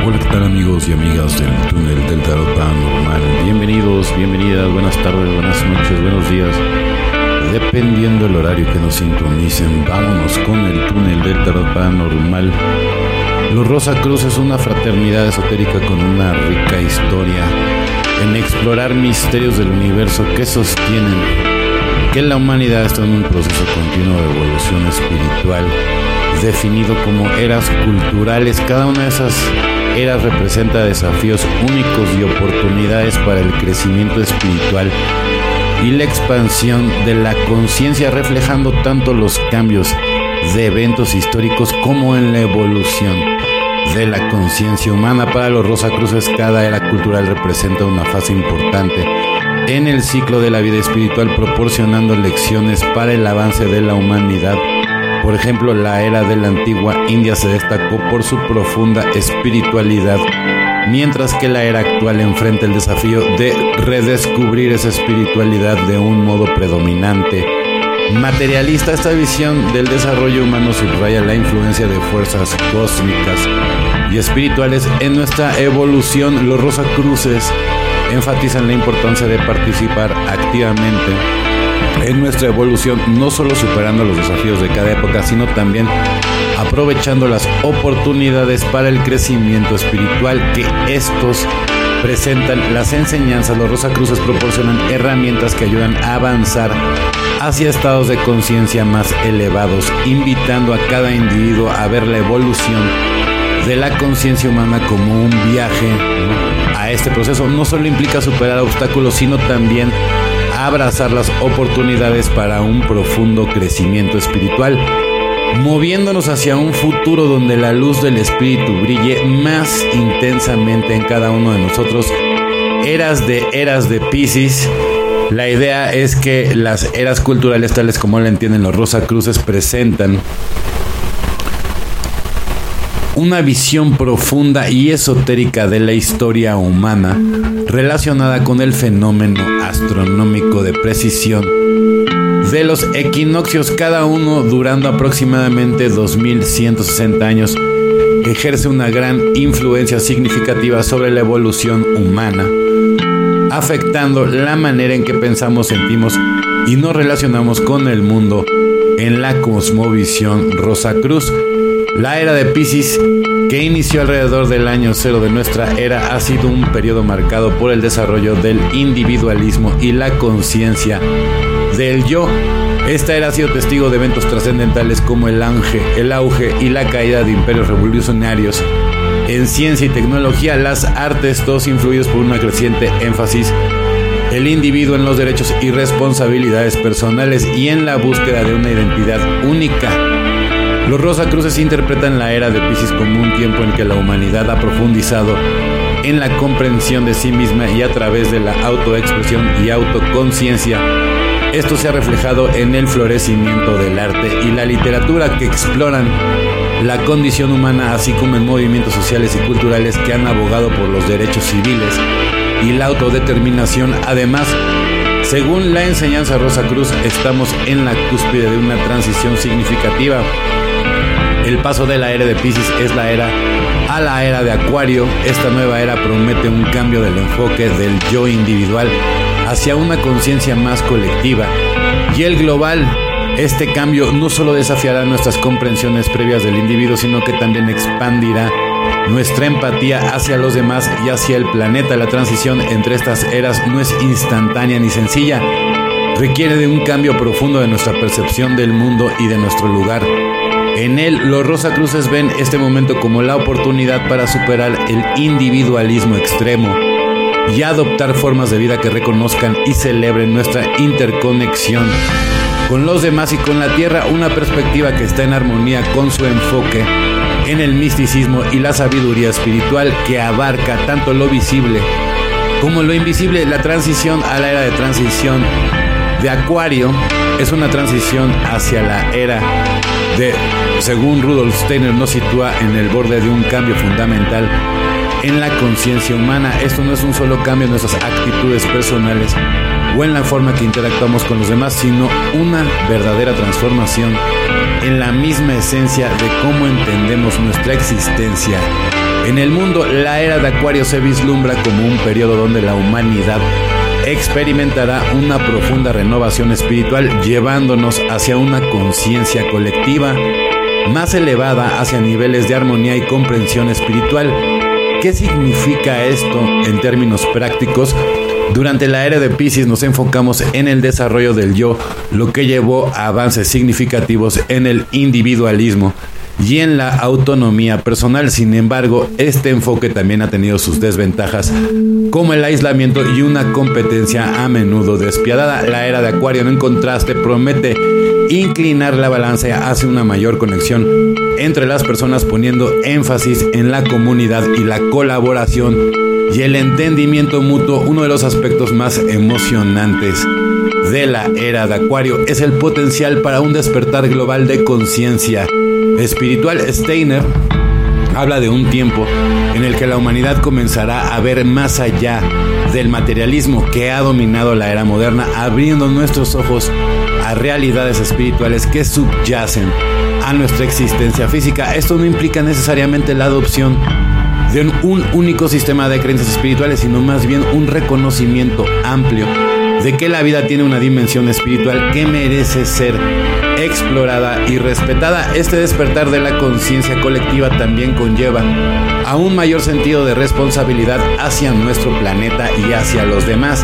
Hola, ¿qué tal amigos y amigas del túnel del tarot paranormal? Bienvenidos, bienvenidas, buenas tardes, buenas noches, buenos días. Dependiendo del horario que nos sintonicen, vámonos con el túnel del tarot paranormal. Los Rosacruz es una fraternidad esotérica con una rica historia en explorar misterios del universo que sostienen que la humanidad está en un proceso continuo de evolución espiritual, definido como eras culturales. Cada una de esas eras representa desafíos únicos y oportunidades para el crecimiento espiritual y la expansión de la conciencia, reflejando tanto los cambios de eventos históricos como en la evolución de la conciencia humana. Para los Rosacruces, cada era cultural representa una fase importante en el ciclo de la vida espiritual, proporcionando lecciones para el avance de la humanidad. Por ejemplo, la era de la antigua India se destacó por su profunda espiritualidad, mientras que la era actual enfrenta el desafío de redescubrir esa espiritualidad de un modo predominante materialista. Esta visión del desarrollo humano subraya la influencia de fuerzas cósmicas y espirituales en nuestra evolución. Los Rosacruces enfatizan la importancia de participar activamente en nuestra evolución, no solo superando los desafíos de cada época, sino también aprovechando las oportunidades para el crecimiento espiritual que estos presentan. Las enseñanzas, los Rosacruces proporcionan herramientas que ayudan a avanzar hacia estados de conciencia más elevados, invitando a cada individuo a ver la evolución de la conciencia humana como un viaje, ¿no? A este proceso no solo implica superar obstáculos, sino también abrazar las oportunidades para un profundo crecimiento espiritual, moviéndonos hacia un futuro donde la luz del espíritu brille más intensamente en cada uno de nosotros. Eras de Piscis. La idea es que las eras culturales, tales como la entienden los Rosacruces, presentan una visión profunda y esotérica de la historia humana relacionada con el fenómeno astronómico de precisión de los equinoccios, cada uno durando aproximadamente 2160 años, que ejerce una gran influencia significativa sobre la evolución humana, afectando la manera en que pensamos, sentimos y nos relacionamos con el mundo en la cosmovisión Rosacruz. La era de Piscis, que inició alrededor del año cero de nuestra era, ha sido un periodo marcado por el desarrollo del individualismo y la conciencia del yo. Esta era ha sido testigo de eventos trascendentales como el auge y la caída de imperios revolucionarios en ciencia y tecnología, las artes, todos influidos por una creciente énfasis el individuo en los derechos y responsabilidades personales y en la búsqueda de una identidad única. Los Rosacruces interpretan la era de Piscis como un tiempo en que la humanidad ha profundizado en la comprensión de sí misma y a través de la autoexpresión y autoconciencia. Esto se ha reflejado en el florecimiento del arte y la literatura que exploran la condición humana, así como en movimientos sociales y culturales que han abogado por los derechos civiles y la autodeterminación. Además, según la enseñanza Rosacruz, estamos en la cúspide de una transición significativa. El paso de la era de Piscis es la era a la era de Acuario. Esta nueva era promete un cambio del enfoque del yo individual hacia una conciencia más colectiva y el global. Este cambio no solo desafiará nuestras comprensiones previas del individuo, sino que también expandirá nuestra empatía hacia los demás y hacia el planeta. La transición entre estas eras no es instantánea ni sencilla. Requiere de un cambio profundo de nuestra percepción del mundo y de nuestro lugar en él. Los Rosacruces ven este momento como la oportunidad para superar el individualismo extremo y adoptar formas de vida que reconozcan y celebren nuestra interconexión con los demás y con la Tierra, una perspectiva que está en armonía con su enfoque en el misticismo y la sabiduría espiritual, que abarca tanto lo visible como lo invisible. La transición a la era de transición de Acuario es una transición hacia la era de, según Rudolf Steiner, nos sitúa en el borde de un cambio fundamental en la conciencia humana. Esto no es un solo cambio en nuestras actitudes personales o en la forma que interactuamos con los demás, sino una verdadera transformación en la misma esencia de cómo entendemos nuestra existencia En el mundo, la era de Acuario se vislumbra como un periodo donde la humanidad experimentará una profunda renovación espiritual, llevándonos hacia una conciencia colectiva más elevada, hacia niveles de armonía y comprensión espiritual. ¿Qué significa esto en términos prácticos? Durante la era de Piscis nos enfocamos en el desarrollo del yo, lo que llevó a avances significativos en el individualismo y en la autonomía personal. Sin embargo, este enfoque también ha tenido sus desventajas, como el aislamiento y una competencia a menudo despiadada. La era de Acuario, en contraste, promete inclinar la balanza hacia una mayor conexión entre las personas, poniendo énfasis en la comunidad y la colaboración y el entendimiento mutuo. Uno de los aspectos más emocionantes de la era de Acuario es el potencial para un despertar global de conciencia espiritual. Steiner habla de un tiempo en el que la humanidad comenzará a ver más allá del materialismo que ha dominado la era moderna, abriendo nuestros ojos a realidades espirituales que subyacen a nuestra existencia física. Esto no implica necesariamente la adopción de un único sistema de creencias espirituales, sino más bien un reconocimiento amplio de que la vida tiene una dimensión espiritual que merece ser explorada y respetada. Este despertar de la conciencia colectiva también conlleva a un mayor sentido de responsabilidad hacia nuestro planeta y hacia los demás.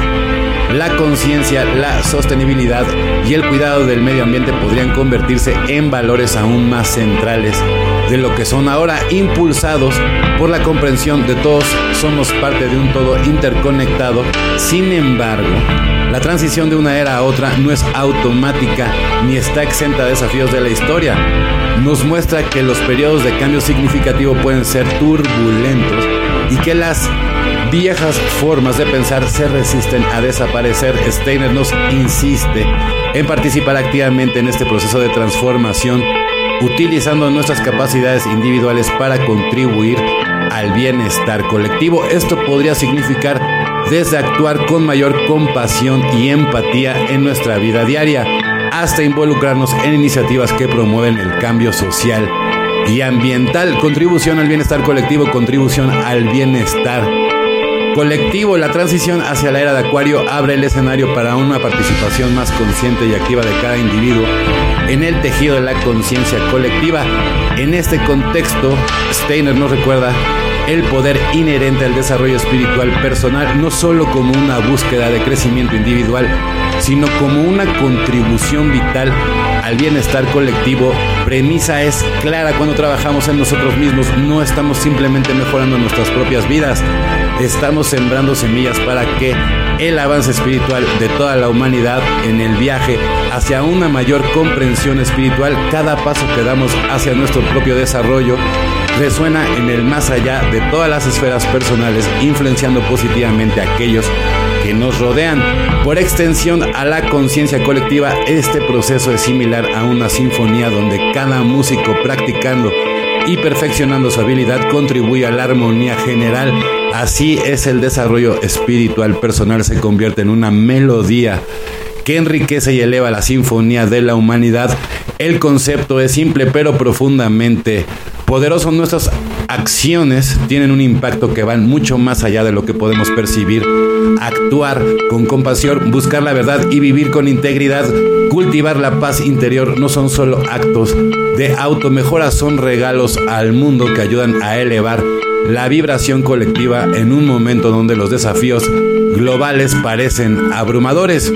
La conciencia, la sostenibilidad y el cuidado del medio ambiente podrían convertirse en valores aún más centrales de lo que son ahora, impulsados por la comprensión de todos somos parte de un todo interconectado. Sin embargo, la transición de una era a otra no es automática ni está exenta de desafíos de la historia. Nos muestra que los periodos de cambio significativo pueden ser turbulentos y que las viejas formas de pensar se resisten a desaparecer. Steiner nos insiste en participar activamente en este proceso de transformación, utilizando nuestras capacidades individuales para contribuir al bienestar colectivo. Esto podría significar desde actuar con mayor compasión y empatía en nuestra vida diaria, hasta involucrarnos en iniciativas que promueven el cambio social y ambiental. Contribución al bienestar colectivo, contribución al bienestar colectivo. La transición hacia la era de Acuario abre el escenario para una participación más consciente y activa de cada individuo en el tejido de la conciencia colectiva. En este contexto, Steiner nos recuerda el poder inherente al desarrollo espiritual personal, no solo como una búsqueda de crecimiento individual, sino como una contribución vital al bienestar colectivo. Premisa es clara: cuando trabajamos en nosotros mismos, no estamos simplemente mejorando nuestras propias vidas, estamos sembrando semillas para que el avance espiritual de toda la humanidad en el viaje hacia una mayor comprensión espiritual. Cada paso que damos hacia nuestro propio desarrollo resuena en el más allá de todas las esferas personales, influenciando positivamente a aquellos que nos rodean. Por extensión a la conciencia colectiva, este proceso es similar a una sinfonía donde cada músico, practicando y perfeccionando su habilidad, contribuye a la armonía general. Así es, el desarrollo espiritual personal se convierte en una melodía que enriquece y eleva la sinfonía de la humanidad. El concepto es simple pero profundamente poderoso. Nuestras acciones tienen un impacto que van mucho más allá de lo que podemos percibir. Actuar con compasión, buscar la verdad y vivir con integridad, cultivar la paz interior, no son solo actos de automejora, son regalos al mundo que ayudan a elevar la vibración colectiva en un momento donde los desafíos globales parecen abrumadores.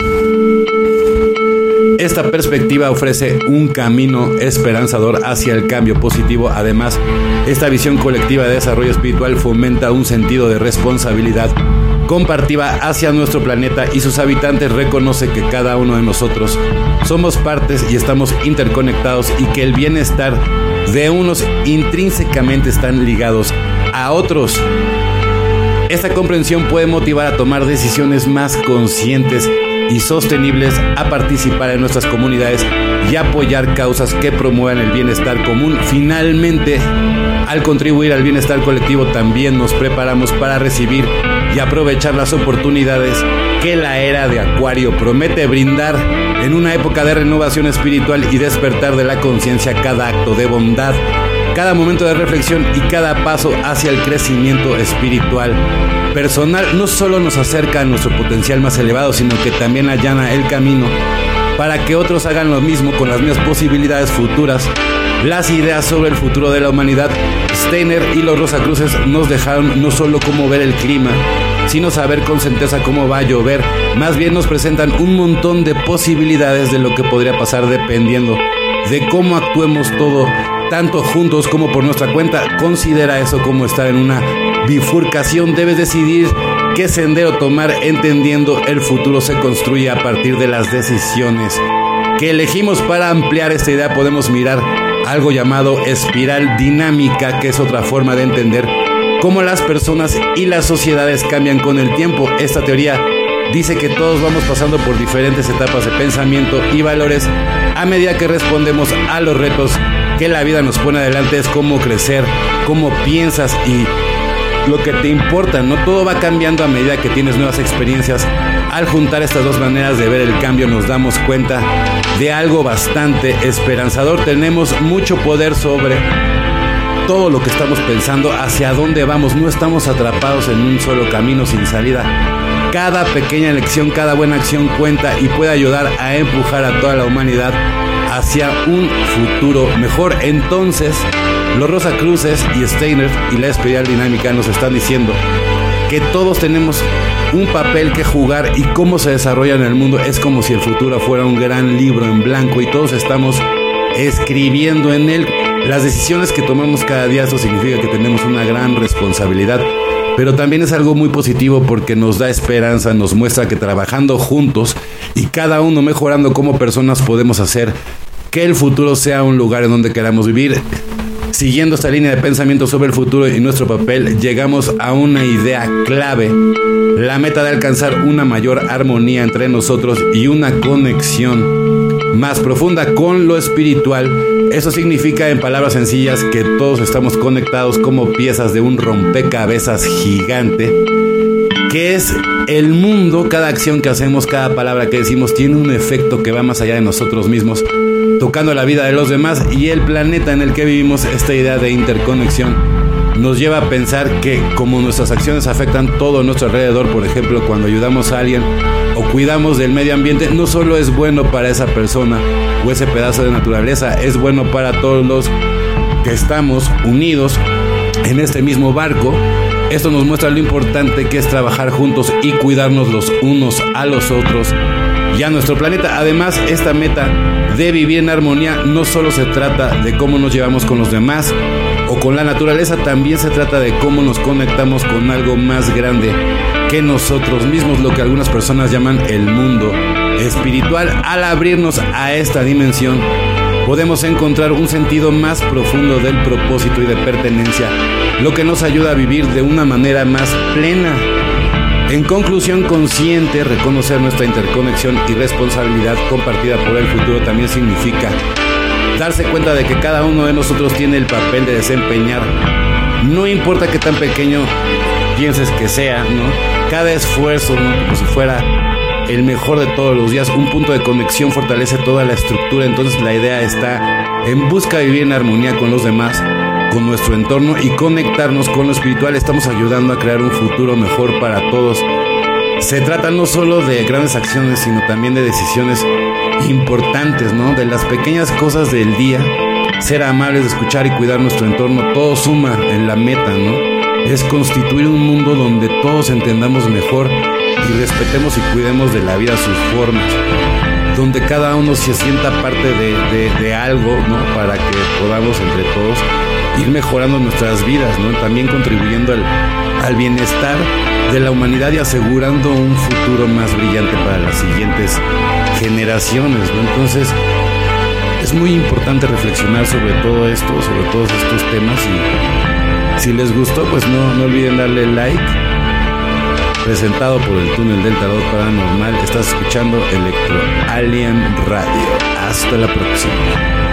Esta perspectiva ofrece un camino esperanzador hacia el cambio positivo. Además, esta visión colectiva de desarrollo espiritual fomenta un sentido de responsabilidad compartida hacia nuestro planeta y sus habitantes. Reconoce que cada uno de nosotros somos partes y estamos interconectados, y que el bienestar de unos intrínsecamente están ligados a otros. Esta comprensión puede motivar a tomar decisiones más conscientes y sostenibles, a participar en nuestras comunidades y apoyar causas que promuevan el bienestar común. Finalmente, al contribuir al bienestar colectivo, también nos preparamos para recibir y aprovechar las oportunidades que la era de Acuario promete brindar. En una época de renovación espiritual y despertar de la conciencia, cada acto de bondad Cada momento de reflexión y cada paso hacia el crecimiento espiritual personal no solo nos acerca a nuestro potencial más elevado, sino que también allana el camino para que otros hagan lo mismo con las mismas posibilidades futuras. Las ideas sobre el futuro de la humanidad, Steiner y los Rosacruces nos dejaron no solo cómo ver el clima, sino saber con certeza cómo va a llover. Más bien nos presentan un montón de posibilidades de lo que podría pasar dependiendo de cómo actuemos todo, tanto juntos como por nuestra cuenta. Considera eso como estar en una bifurcación. Debes decidir qué sendero tomar, entendiendo el futuro se construye a partir de las decisiones que elegimos. Para ampliar esta idea podemos mirar algo llamado espiral dinámica, que es otra forma de entender cómo las personas y las sociedades cambian con el tiempo. Esta teoría dice que todos vamos pasando por diferentes etapas de pensamiento y valores a medida que respondemos a los retos que la vida nos pone adelante. Es cómo crecer, cómo piensas y lo que te importa, ¿no? Todo va cambiando a medida que tienes nuevas experiencias. Al juntar estas dos maneras de ver el cambio, nos damos cuenta de algo bastante esperanzador. Tenemos mucho poder sobre todo lo que estamos pensando, hacia dónde vamos. No estamos atrapados en un solo camino sin salida. Cada pequeña elección, cada buena acción cuenta y puede ayudar a empujar a toda la humanidad hacia un futuro mejor. Entonces, los Rosacruces y Steiner y la espiral dinámica nos están diciendo que todos tenemos un papel que jugar, y cómo se desarrolla en el mundo es como si el futuro fuera un gran libro en blanco y todos estamos escribiendo en él las decisiones que tomamos cada día. Esto significa que tenemos una gran responsabilidad, pero también es algo muy positivo porque nos da esperanza, nos muestra que trabajando juntos y cada uno mejorando como personas podemos hacer que el futuro sea un lugar en donde queramos vivir. Siguiendo esta línea de pensamiento sobre el futuro y nuestro papel, llegamos a una idea clave: la meta de alcanzar una mayor armonía entre nosotros y una conexión más profunda con lo espiritual. Eso significa, en palabras sencillas, que todos estamos conectados como piezas de un rompecabezas gigante, que es el mundo. Cada acción que hacemos, cada palabra que decimos tiene un efecto que va más allá de nosotros mismos, tocando la vida de los demás y el planeta en el que vivimos. Esta idea de interconexión nos lleva a pensar que como nuestras acciones afectan todo nuestro alrededor, por ejemplo, cuando ayudamos a alguien o cuidamos del medio ambiente, no solo es bueno para esa persona o ese pedazo de naturaleza, es bueno para todos los que estamos unidos en este mismo barco. Esto nos muestra lo importante que es trabajar juntos y cuidarnos los unos a los otros y a nuestro planeta. Además, esta meta de vivir en armonía no solo se trata de cómo nos llevamos con los demás o con la naturaleza, también se trata de cómo nos conectamos con algo más grande que nosotros mismos, lo que algunas personas llaman el mundo espiritual. Al abrirnos a esta dimensión, podemos encontrar un sentido más profundo del propósito y de pertenencia, lo que nos ayuda a vivir de una manera más plena. En conclusión, consciente, reconocer nuestra interconexión y responsabilidad compartida por el futuro también significa darse cuenta de que cada uno de nosotros tiene el papel de desempeñar. No importa qué tan pequeño pienses que sea, ¿no? Cada esfuerzo, ¿no? Como si fuera el mejor de todos los días. Un punto de conexión fortalece toda la estructura. Entonces la idea está en busca de vivir en armonía con los demás, con nuestro entorno y conectarnos con lo espiritual. Estamos ayudando a crear un futuro mejor para todos. Se trata no solo de grandes acciones, sino también de decisiones importantes, ¿no? De las pequeñas cosas del día, ser amables, de escuchar y cuidar nuestro entorno. Todo suma en la meta, ¿no? Es constituir un mundo donde todos entendamos mejor y respetemos y cuidemos de la vida sus formas, donde cada uno se sienta parte de algo, ¿no? Para que podamos entre todos ir mejorando nuestras vidas, ¿no? También contribuyendo al bienestar de la humanidad y asegurando un futuro más brillante para las siguientes generaciones, ¿no? Entonces, es muy importante reflexionar sobre todo esto, sobre todos estos temas, y si les gustó, pues no olviden darle like. Presentado por el Túnel del Tarot Paranormal, estás escuchando Electro Alien Radio. Hasta la próxima.